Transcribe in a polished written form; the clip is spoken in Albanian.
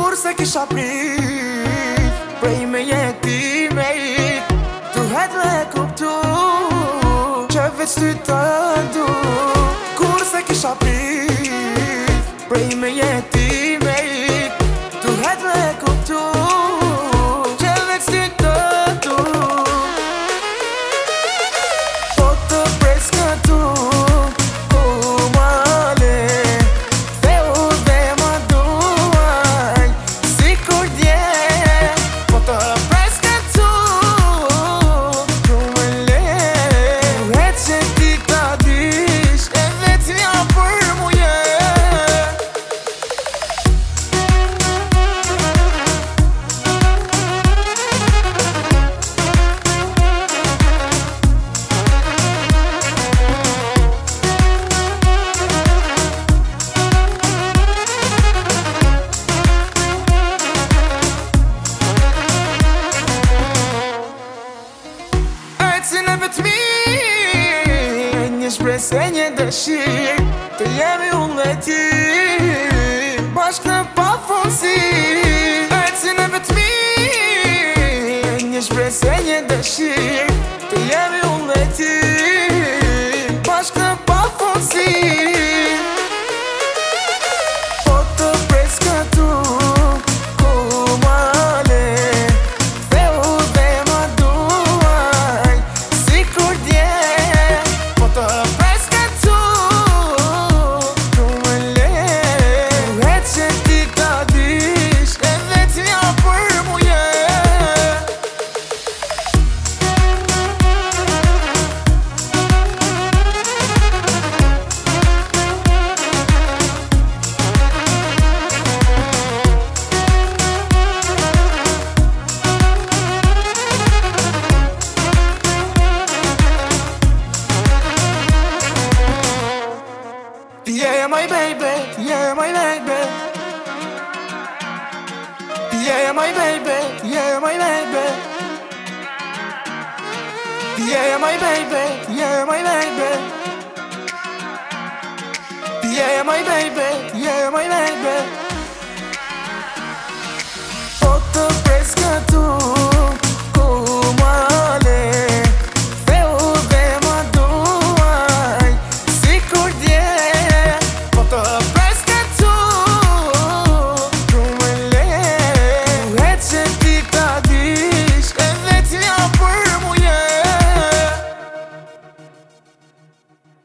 Kur se kisha prit prej me jetimejt, tu het me kuptu që veç ty të du. Kur se kisha prit prej me jetimejt, tu het me kuptu që veç ty të du. Po të pres këtu ku male, theu dhe ma duaj si kur dje. Po të pres këtu ku me le, veç që ti ta dish e veç nja për mu je. Si në vetëmi, një shpresë e një dëshirë, të jemi unë dhe ti bashkë në pafundësi. Si në vetëmi, një shpresë e një dëshirë, të jemi unë dhe ti bashkë në pafundësi. Po të pres këtu ku male, theu dhe ma duaj si kur dje. Po të pres këtu ku me le, veç që ti ta dish e veç nja për mu je. Yeah, my baby, yeah, my baby. Yeah, my baby, yeah, my baby. Yeah, my baby, yeah, my baby. Yeah, my baby, yeah, my baby.